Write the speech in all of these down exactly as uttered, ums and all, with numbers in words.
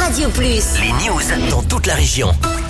Radio Plus. Les news dans toute la région.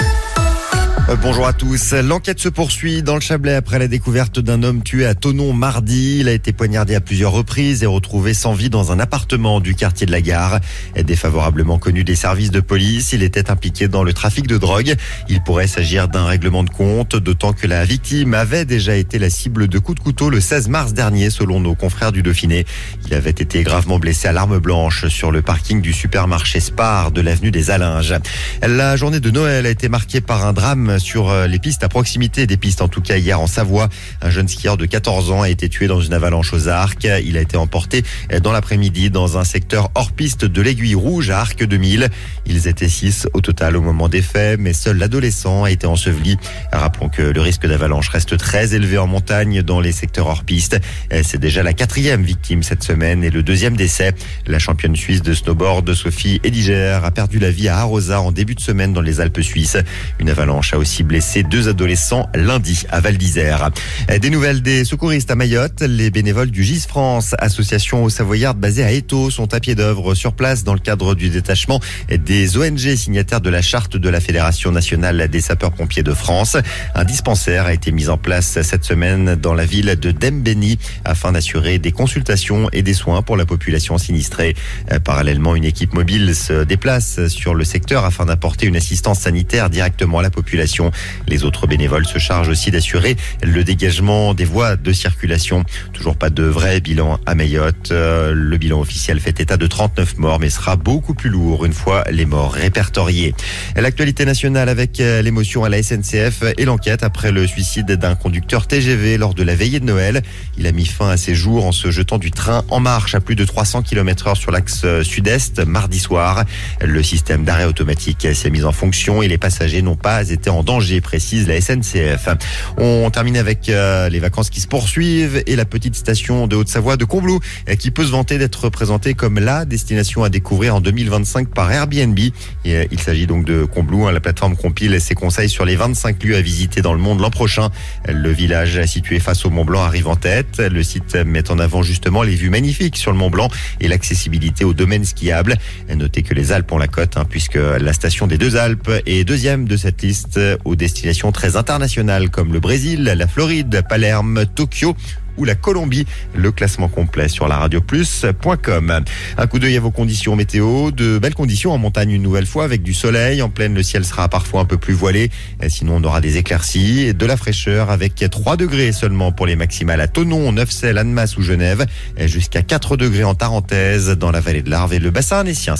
Euh, bonjour à tous. L'enquête se poursuit dans le Chablais après la découverte d'un homme tué à Thonon mardi. Il a été poignardé à plusieurs reprises et retrouvé sans vie dans un appartement du quartier de la Gare. Défavorablement connu des services de police, il était impliqué dans le trafic de drogue. Il pourrait s'agir d'un règlement de compte, d'autant que la victime avait déjà été la cible de coups de couteau le seize mars dernier, selon nos confrères du Dauphiné. Il avait été gravement blessé à l'arme blanche sur le parking du supermarché Spar de l'avenue des Alinges. La journée de Noël a été marquée par un drame sur les pistes, à proximité des pistes, en tout cas hier en Savoie. Un jeune skieur de quatorze ans a été tué dans une avalanche aux Arcs. Il a été emporté dans l'après-midi dans un secteur hors piste de l'Aiguille Rouge à Arc deux mille. Ils étaient six au total au moment des faits, mais seul l'adolescent a été enseveli. Rappelons que le risque d'avalanche reste très élevé en montagne dans les secteurs hors piste. C'est déjà la quatrième victime cette semaine et le deuxième décès. La championne suisse de snowboard, Sophie Ediger, a perdu la vie à Arosa en début de semaine dans les Alpes suisses. Une avalanche a aussi blessé deux adolescents lundi à Val d'Isère. Des nouvelles des secouristes à Mayotte. Les bénévoles du G I S France, association aux Savoyardes basée à Étaux, sont à pied d'œuvre sur place dans le cadre du détachement des O N G signataires de la charte de la Fédération nationale des sapeurs-pompiers de France. Un dispensaire a été mis en place cette semaine dans la ville de Dembéni afin d'assurer des consultations et des soins pour la population sinistrée. Parallèlement, une équipe mobile se déplace sur le secteur afin d'apporter une assistance sanitaire directement à la population. Les autres bénévoles se chargent aussi d'assurer le dégagement des voies de circulation. Toujours pas de vrai bilan à Mayotte. Le bilan officiel fait état de trente-neuf morts, mais sera beaucoup plus lourd une fois les morts répertoriés. L'actualité nationale avec l'émotion à la S N C F et l'enquête après le suicide d'un conducteur T G V lors de la veillée de Noël. Il a mis fin à ses jours en se jetant du train en marche à plus de trois cents kilomètres heure sur l'axe sud-est mardi soir. Le système d'arrêt automatique s'est mis en fonction et les passagers n'ont pas été en danger, précise la S N C F. On termine avec euh, les vacances qui se poursuivent et la petite station de Haute-Savoie de Combloux euh, qui peut se vanter d'être présentée comme la destination à découvrir en deux mille vingt-cinq par Airbnb. Et, euh, il s'agit donc de Combloux. Hein, la plateforme compile ses conseils sur les vingt-cinq lieux à visiter dans le monde l'an prochain. Le village situé face au Mont Blanc arrive en tête. Le site met en avant justement les vues magnifiques sur le Mont Blanc et l'accessibilité aux domaines skiables. Notez que les Alpes ont la cote hein, puisque la station des Deux Alpes est deuxième de cette liste aux destinations très internationales comme le Brésil, la Floride, Palerme, Tokyo ou la Colombie. Le classement complet sur la radio plus point com. Un coup d'œil à vos conditions météo. De belles conditions en montagne une nouvelle fois avec du soleil. En plaine, le ciel sera parfois un peu plus voilé. Sinon, on aura des éclaircies et de la fraîcheur avec trois degrés seulement pour les maximales à Thonon, Neufchâtel, Annemasse ou Genève. Jusqu'à quatre degrés en Tarentaise, dans la vallée de l'Arve et le bassin annécien.